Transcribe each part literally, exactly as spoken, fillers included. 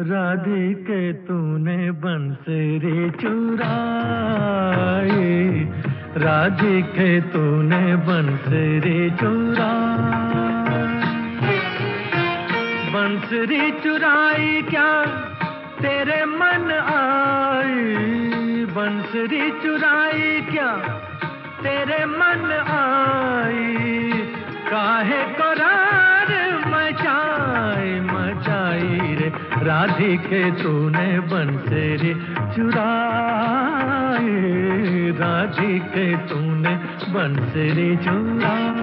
राधिके तूने बंसरी चुराई, राधिके तूने बंसरी चुराई। बंसरी चुराई क्या तेरे मन आई, बंसरी चुराई क्या तेरे मन आई। काहे करार मचाई मचाई रे राधिके तूने बंसरी चुराई, राधिके तूने बंसरी चुराई।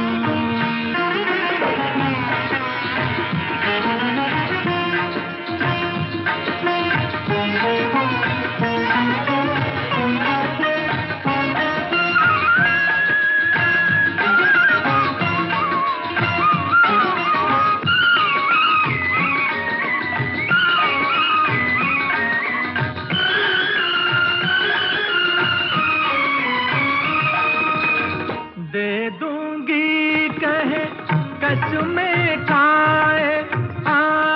दे दूंगी कहे कसमें खाए, आ,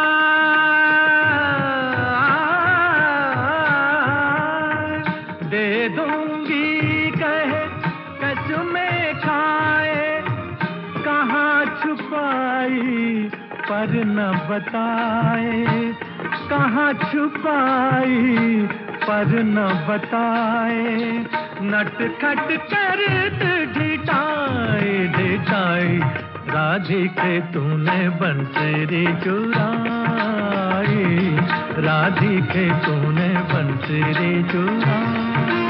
दे दूंगी कहे कसमें खाए। कहाँ छुपाई पर न बताए, कहाँ छुपाई पर न बताए। नटखट कर ढिठाई ढिठाई राधिके तूने बंसरी चुराई, राधिके तूने बंसरी चुराई।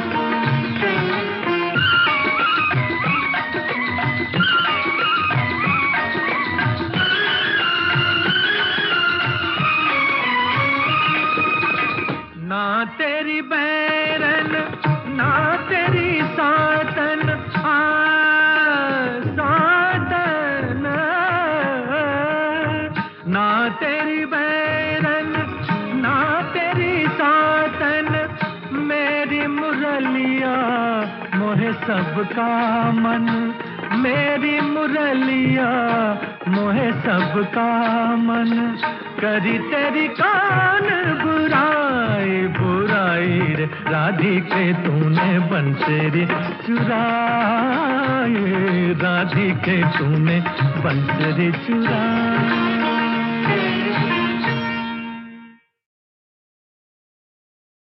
ना तेरी बैरन ना तेरी सातन, आ सातन, ना तेरी बैरन ना तेरी सातन। मेरी मुरलिया मोहे सबका मन, मेरी मुरलिया मोहे सबका मन। करी तेरी कान बुराई बुराई रे राधिके तूने बंसरी चुराई, राधिके तूने बंसरी चुराई।